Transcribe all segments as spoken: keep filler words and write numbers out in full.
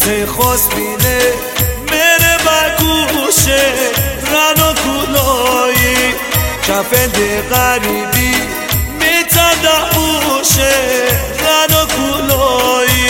سی خواست بینه میره بگوشه رن و کولایی کفند غریبی میتنده اوشه رن و کولایی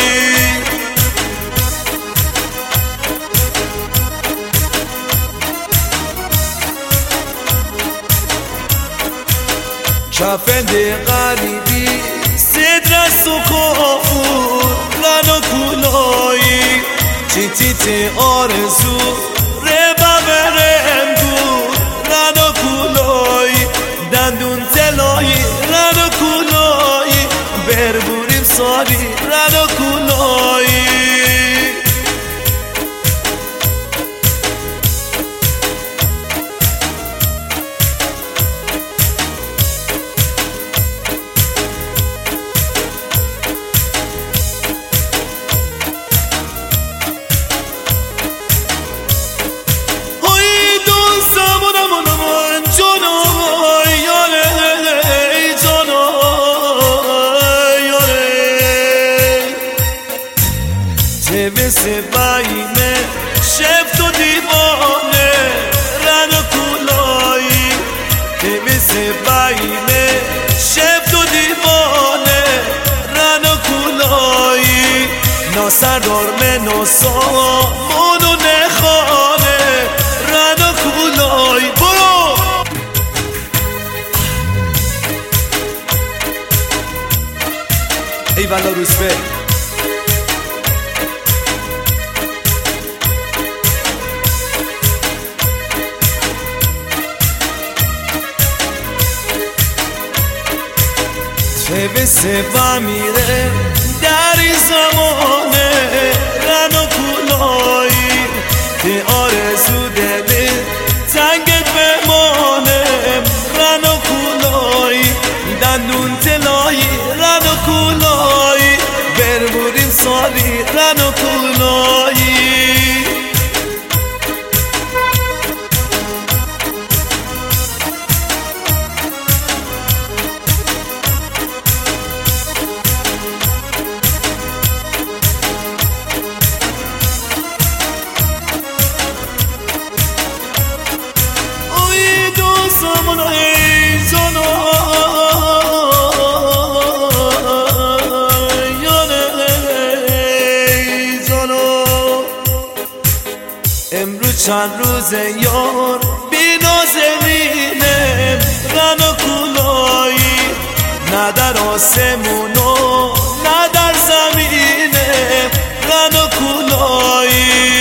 کفند غریبی سدرست و کافور رن و کولایی چی تی تی آرزو ربا برم دور رن و کولایی دندون تلایی رن و کولایی بربوریم ساری رن و کولایی مثل باینه شفت و دیوانه رن و کولایی مثل باینه شفت و دیوانه رن و کولایی ناسردار مناسا مونو نخانه رن و کولایی برو ای والا روزبه به سبا میره در این زمانه رن و کولایی که آرزو دلی تنگت بمانه رن و کولایی دندون تلایی رن و کولایی بربوریم سالی رن و کولایی امروز چند روز یار بی نازنینه رن و کولایی نه در آسمون و نه در زمینه رن و کولایی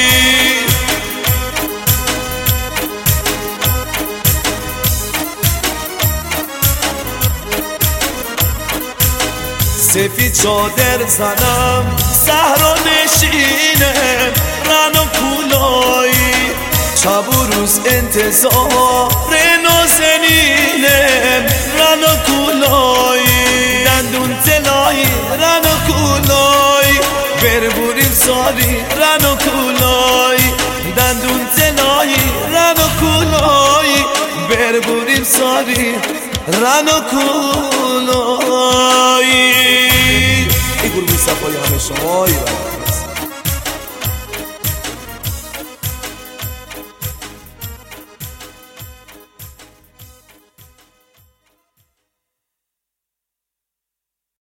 سفید چادر زنم صحرا نشینه رن و کولایی شب و روز انتظار نازنینه رن و کولایی دندون تلایی رن و کولایی بربوریم ساری رن و کولایی دندون تلایی رن و کولایی بربوریم ساری رن و کولایی ای گروه صفایی همه شما ایران